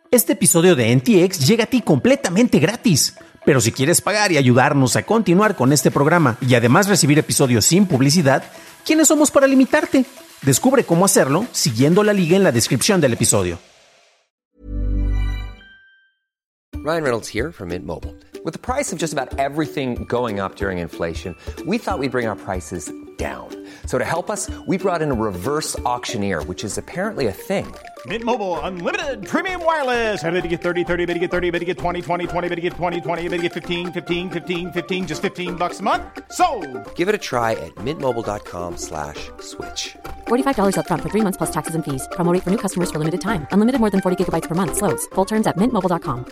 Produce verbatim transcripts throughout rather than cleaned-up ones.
Este episodio de N T X llega a ti completamente gratis. Pero si quieres pagar y ayudarnos a continuar con este programa y además recibir episodios sin publicidad, ¿quiénes somos para limitarte? Descubre cómo hacerlo siguiendo la liga en la descripción del episodio. Ryan Reynolds here from Mint Mobile. With the price of just about everything going up during inflation, we thought we'd bring our prices down. So to help us, we brought in a reverse auctioneer, which is apparently a thing. Mint Mobile Unlimited Premium Wireless. How to get thirty, thirty, how to get thirty, how to get twenty, twenty, twenty, how to get twenty, twenty, how to get fifteen, fifteen, fifteen, fifteen, just fifteen bucks a month? Sold! Give it a try at mintmobile.com slash switch. forty-five dollars up front for three months plus taxes and fees. Promo rate for new customers for limited time. Unlimited more than forty gigabytes per month. Slows full terms at mint mobile dot com.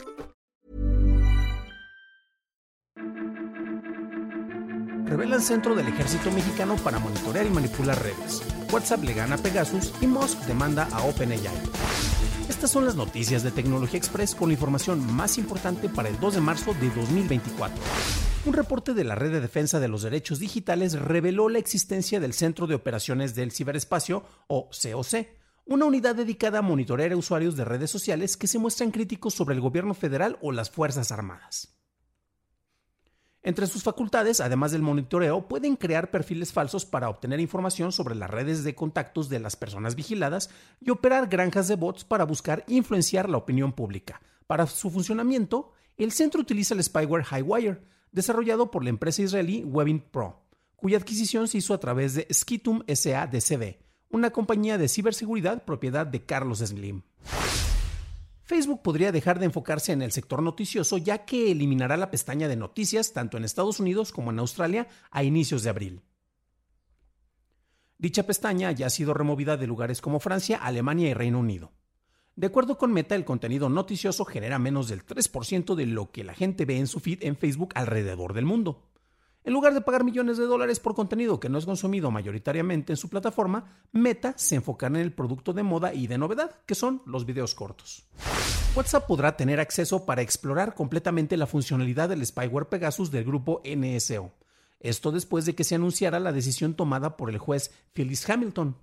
Revela el Centro del Ejército Mexicano para monitorear y manipular redes. WhatsApp le gana a Pegasus y Musk demanda a OpenAI. Estas son las noticias de Tecnología Express con la información más importante para el dos de marzo de dos mil veinticuatro. Un reporte de la Red de Defensa de los Derechos Digitales reveló la existencia del Centro de Operaciones del Ciberespacio, o C O C, una unidad dedicada a monitorear a usuarios de redes sociales que se muestran críticos sobre el gobierno federal o las Fuerzas Armadas. Entre sus facultades, además del monitoreo, pueden crear perfiles falsos para obtener información sobre las redes de contactos de las personas vigiladas y operar granjas de bots para buscar influenciar la opinión pública. Para su funcionamiento, el centro utiliza el spyware Highwire, desarrollado por la empresa israelí Webin Pro, cuya adquisición se hizo a través de Skitum S A D C B, una compañía de ciberseguridad propiedad de Carlos Slim. Facebook podría dejar de enfocarse en el sector noticioso ya que eliminará la pestaña de noticias tanto en Estados Unidos como en Australia a inicios de abril. Dicha pestaña ya ha sido removida de lugares como Francia, Alemania y Reino Unido. De acuerdo con Meta, el contenido noticioso genera menos del tres por ciento de lo que la gente ve en su feed en Facebook alrededor del mundo. En lugar de pagar millones de dólares por contenido que no es consumido mayoritariamente en su plataforma, Meta se enfocará en el producto de moda y de novedad, que son los videos cortos. WhatsApp podrá tener acceso para explorar completamente la funcionalidad del spyware Pegasus del grupo N S O. Esto después de que se anunciara la decisión tomada por el juez Phyllis Hamilton.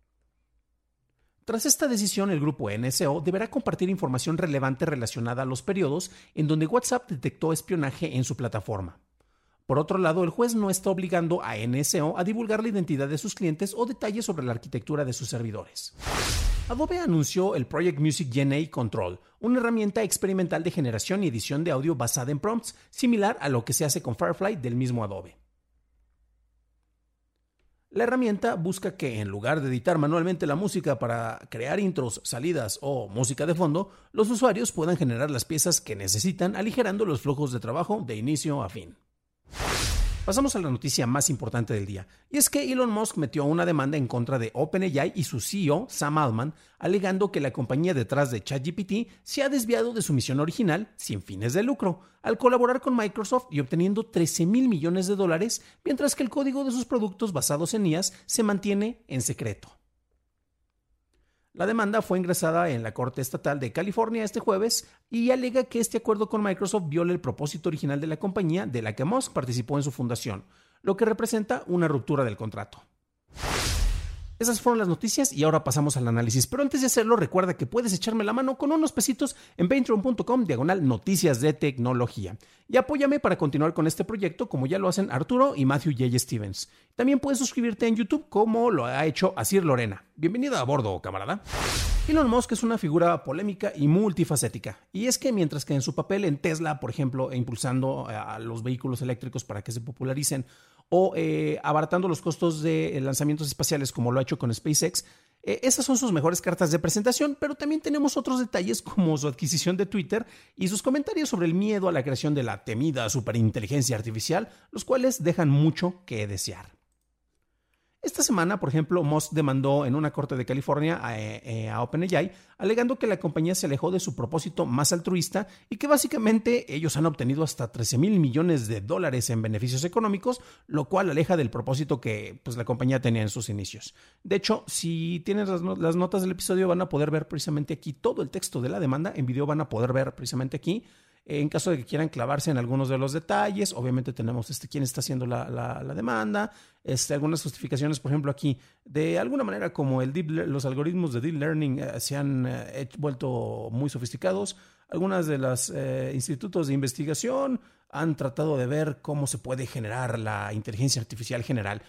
Tras esta decisión, el grupo N S O deberá compartir información relevante relacionada a los periodos en donde WhatsApp detectó espionaje en su plataforma. Por otro lado, el juez no está obligando a N S O a divulgar la identidad de sus clientes o detalles sobre la arquitectura de sus servidores. Adobe anunció el Project Music Gen A Control, una herramienta experimental de generación y edición de audio basada en prompts, similar a lo que se hace con Firefly del mismo Adobe. La herramienta busca que, en lugar de editar manualmente la música para crear intros, salidas o música de fondo, los usuarios puedan generar las piezas que necesitan, aligerando los flujos de trabajo de inicio a fin. Pasamos a la noticia más importante del día, y es que Elon Musk metió una demanda en contra de OpenAI y su C E O, Sam Altman, alegando que la compañía detrás de ChatGPT se ha desviado de su misión original sin fines de lucro, al colaborar con Microsoft y obteniendo trece mil millones de dólares, mientras que el código de sus productos basados en I A S se mantiene en secreto. La demanda fue ingresada en la Corte Estatal de California este jueves y alega que este acuerdo con Microsoft viola el propósito original de la compañía de la que Musk participó en su fundación, lo que representa una ruptura del contrato. Esas fueron las noticias y ahora pasamos al análisis, pero antes de hacerlo recuerda que puedes echarme la mano con unos pesitos en patreon punto com diagonal noticias de tecnología y apóyame para continuar con este proyecto como ya lo hacen Arturo y Matthew J. Stevens. También puedes suscribirte en YouTube como lo ha hecho Asir Lorena. Bienvenida a bordo, camarada. Elon Musk es una figura polémica y multifacética, y es que mientras que en su papel en Tesla, por ejemplo, impulsando a los vehículos eléctricos para que se popularicen, o eh, abaratando los costos de lanzamientos espaciales como lo ha hecho con SpaceX, eh, esas son sus mejores cartas de presentación, pero también tenemos otros detalles como su adquisición de Twitter y sus comentarios sobre el miedo a la creación de la temida superinteligencia artificial, los cuales dejan mucho que desear. Esta semana, por ejemplo, Musk demandó en una corte de California a, eh, a OpenAI, alegando que la compañía se alejó de su propósito más altruista y que básicamente ellos han obtenido hasta trece mil millones de dólares en beneficios económicos, lo cual aleja del propósito que pues, la compañía tenía en sus inicios. De hecho, si tienes las, las notas del episodio, van a poder ver precisamente aquí todo el texto de la demanda. En video van a poder ver precisamente aquí En caso de que quieran clavarse en algunos de los detalles, obviamente tenemos este, quién está haciendo la, la, la demanda, este, algunas justificaciones, por ejemplo, aquí, de alguna manera como el deep, los algoritmos de deep learning eh, se han eh, vuelto muy sofisticados. Algunas de los eh, institutos de investigación han tratado de ver cómo se puede generar la inteligencia artificial general.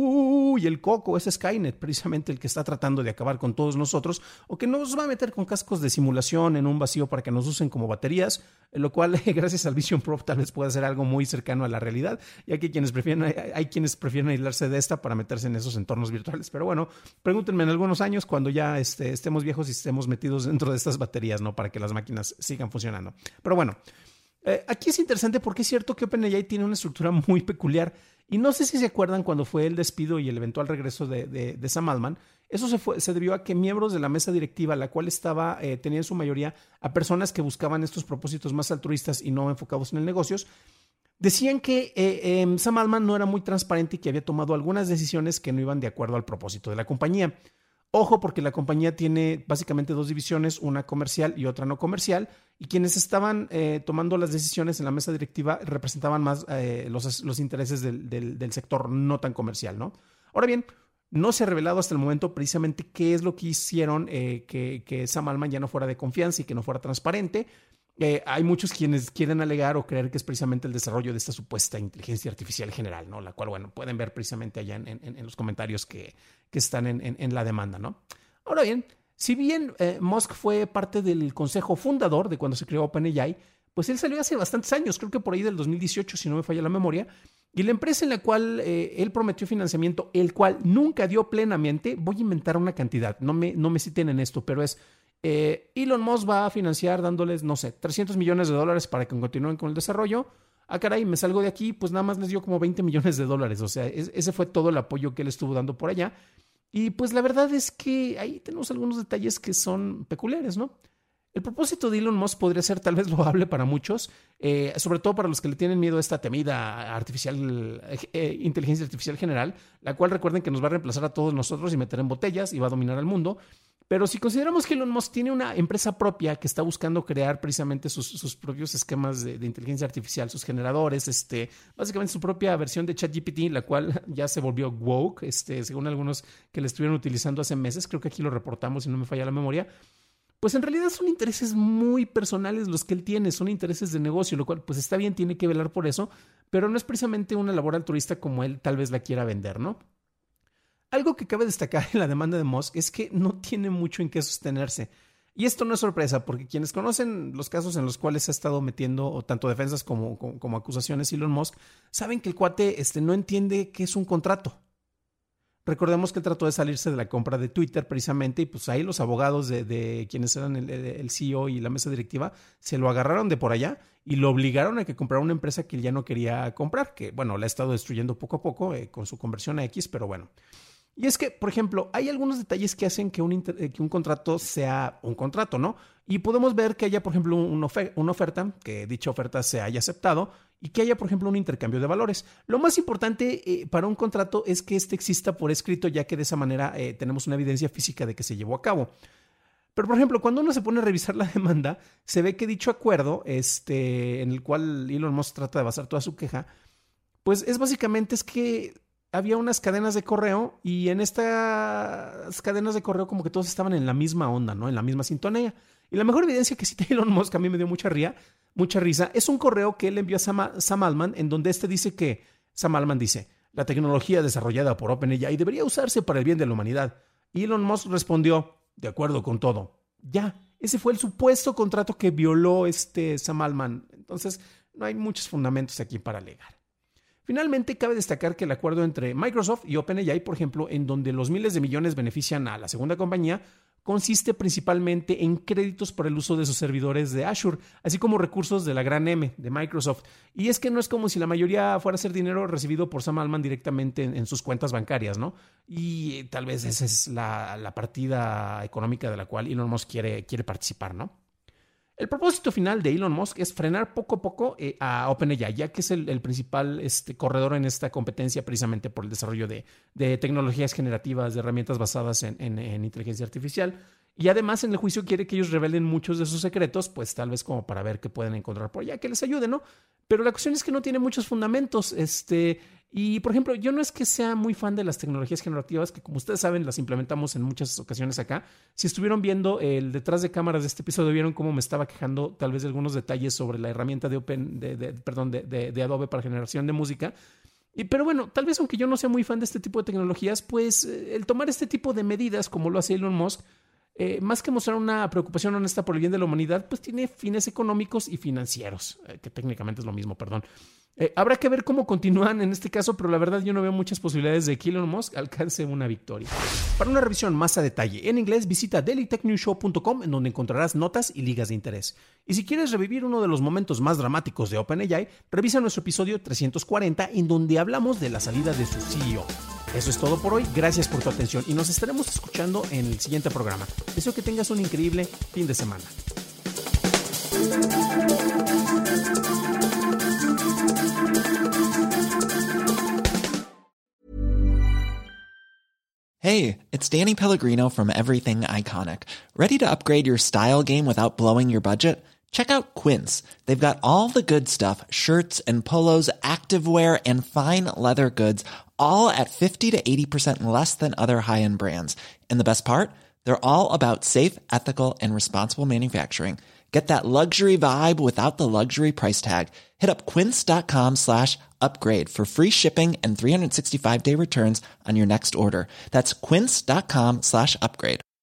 Uy, el coco, ese Skynet, precisamente el que está tratando de acabar con todos nosotros, o que nos va a meter con cascos de simulación en un vacío para que nos usen como baterías, lo cual, gracias al Vision Pro, tal vez pueda ser algo muy cercano a la realidad, ya que quienes prefieren, hay, hay quienes prefieren aislarse de esta para meterse en esos entornos virtuales. Pero bueno, pregúntenme en algunos años cuando ya este, estemos viejos y estemos metidos dentro de estas baterías, ¿no? Para que las máquinas sigan funcionando. Pero bueno, eh, aquí es interesante porque es cierto que OpenAI tiene una estructura muy peculiar. Y no sé si se acuerdan cuando fue el despido y el eventual regreso de, de, de Sam Altman. Eso se, fue, se debió a que miembros de la mesa directiva, la cual estaba, eh, tenía en su mayoría a personas que buscaban estos propósitos más altruistas y no enfocados en el negocios, decían que eh, eh, Sam Altman no era muy transparente y que había tomado algunas decisiones que no iban de acuerdo al propósito de la compañía. Ojo, porque la compañía tiene básicamente dos divisiones, una comercial y otra no comercial, y quienes estaban eh, tomando las decisiones en la mesa directiva representaban más eh, los, los intereses del, del, del sector no tan comercial, ¿no? Ahora bien, no se ha revelado hasta el momento precisamente qué es lo que hicieron eh, que, que Sam Altman ya no fuera de confianza y que no fuera transparente. Eh, hay muchos quienes quieren alegar o creer que es precisamente el desarrollo de esta supuesta inteligencia artificial general, ¿no? La cual, bueno, pueden ver precisamente allá en, en, en los comentarios que, que están en, en, en la demanda, ¿no? Ahora bien, si bien eh, Musk fue parte del consejo fundador de cuando se creó OpenAI, pues él salió hace bastantes años, creo que por ahí del dos mil dieciocho, si no me falla la memoria, y la empresa en la cual eh, él prometió financiamiento, el cual nunca dio plenamente, voy a inventar una cantidad, no me, no me citen en esto, pero es Eh, Elon Musk va a financiar dándoles, no sé, trescientos millones de dólares para que continúen con el desarrollo. Ah, caray, me salgo de aquí, pues nada más les dio como veinte millones de dólares. O sea, es, ese fue todo el apoyo que él estuvo dando por allá. Y pues la verdad es que ahí tenemos algunos detalles que son peculiares, ¿no? El propósito de Elon Musk podría ser tal vez loable para muchos, eh, sobre todo para los que le tienen miedo a esta temida artificial, eh, inteligencia artificial general, la cual recuerden que nos va a reemplazar a todos nosotros y meter en botellas y va a dominar al mundo. Pero si consideramos que Elon Musk tiene una empresa propia que está buscando crear precisamente sus, sus propios esquemas de, de inteligencia artificial, sus generadores, este, básicamente su propia versión de ChatGPT, la cual ya se volvió woke, este, según algunos que la estuvieron utilizando hace meses, creo que aquí lo reportamos si no me falla la memoria, pues en realidad son intereses muy personales los que él tiene, son intereses de negocio, lo cual pues está bien, tiene que velar por eso, pero no es precisamente una labor altruista como él tal vez la quiera vender, ¿no? Algo que cabe destacar en la demanda de Musk es que no tiene mucho en qué sostenerse. Y esto no es sorpresa, porque quienes conocen los casos en los cuales ha estado metiendo tanto defensas como, como, como acusaciones Elon Musk, saben que el cuate este, no entiende qué es un contrato. Recordemos que él trató de salirse de la compra de Twitter precisamente y pues ahí los abogados de, de quienes eran el, el C E O y la mesa directiva se lo agarraron de por allá y lo obligaron a que comprara una empresa que él ya no quería comprar, que bueno, la ha estado destruyendo poco a poco eh, con su conversión a X, pero bueno. Y es que, por ejemplo, hay algunos detalles que hacen que un, inter- que un contrato sea un contrato, ¿no? Y podemos ver que haya, por ejemplo, una, ofer- una oferta, que dicha oferta se haya aceptado y que haya, por ejemplo, un intercambio de valores. Lo más importante eh, para un contrato es que este exista por escrito, ya que de esa manera eh, tenemos una evidencia física de que se llevó a cabo. Pero, por ejemplo, cuando uno se pone a revisar la demanda, se ve que dicho acuerdo, este, en el cual Elon Musk trata de basar toda su queja, pues es básicamente es que había unas cadenas de correo y en estas cadenas de correo como que todos estaban en la misma onda, ¿no? En la misma sintonía. Y la mejor evidencia que cita Elon Musk, a mí me dio mucha, ría, mucha risa, es un correo que él envió a Sam, Sam Altman, en donde este dice que, Sam Altman dice, la tecnología desarrollada por OpenAI debería usarse para el bien de la humanidad. Y Elon Musk respondió, de acuerdo con todo. Ya, ese fue el supuesto contrato que violó este Sam Altman. Entonces, no hay muchos fundamentos aquí para alegar. Finalmente, cabe destacar que el acuerdo entre Microsoft y OpenAI, por ejemplo, en donde los miles de millones benefician a la segunda compañía, consiste principalmente en créditos por el uso de sus servidores de Azure, así como recursos de la gran M de Microsoft. Y es que no es como si la mayoría fuera a ser dinero recibido por Sam Altman directamente en, en sus cuentas bancarias, ¿no? Y eh, tal vez esa es la, la partida económica de la cual Elon Musk quiere, quiere participar, ¿no? El propósito final de Elon Musk es frenar poco a poco eh, a OpenAI, ya que es el, el principal este, corredor en esta competencia precisamente por el desarrollo de, de tecnologías generativas, de herramientas basadas en, en, en inteligencia artificial. Y además en el juicio quiere que ellos revelen muchos de sus secretos, pues tal vez como para ver qué pueden encontrar por allá, que les ayude, ¿no? Pero la cuestión es que no tiene muchos fundamentos. Este, y, por ejemplo, yo no es que sea muy fan de las tecnologías generativas, que como ustedes saben, las implementamos en muchas ocasiones acá. Si estuvieron viendo el detrás de cámaras de este episodio, vieron cómo me estaba quejando tal vez de algunos detalles sobre la herramienta de, Open, de, de, perdón, de, de, de Adobe para generación de música. Y, pero bueno, tal vez aunque yo no sea muy fan de este tipo de tecnologías, pues eh, el tomar este tipo de medidas, como lo hace Elon Musk, Eh, más que mostrar una preocupación honesta por el bien de la humanidad, pues tiene fines económicos y financieros, eh, que técnicamente es lo mismo, perdón. Eh, habrá que ver cómo continúan en este caso, pero la verdad yo no veo muchas posibilidades de que Elon Musk alcance una victoria. Para una revisión más a detalle en inglés, visita daily tech news show punto com, en donde encontrarás notas y ligas de interés. Y si quieres revivir uno de los momentos más dramáticos de OpenAI, revisa nuestro episodio trescientos cuarenta, en donde hablamos de la salida de su C E O. Eso es todo por hoy, gracias por tu atención y nos estaremos escuchando en el siguiente programa. Deseo que tengas un increíble fin de semana. Hey, it's Danny Pellegrino from Everything Iconic. Ready to upgrade your style game without blowing your budget? Check out Quince. They've got all the good stuff, shirts and polos, activewear, and fine leather goods, all at fifty to eighty percent less than other high-end brands. And the best part? They're all about safe, ethical, and responsible manufacturing. Get that luxury vibe without the luxury price tag. Hit up quince.com slash upgrade for free shipping and three sixty-five day returns on your next order. That's quince.com slash upgrade.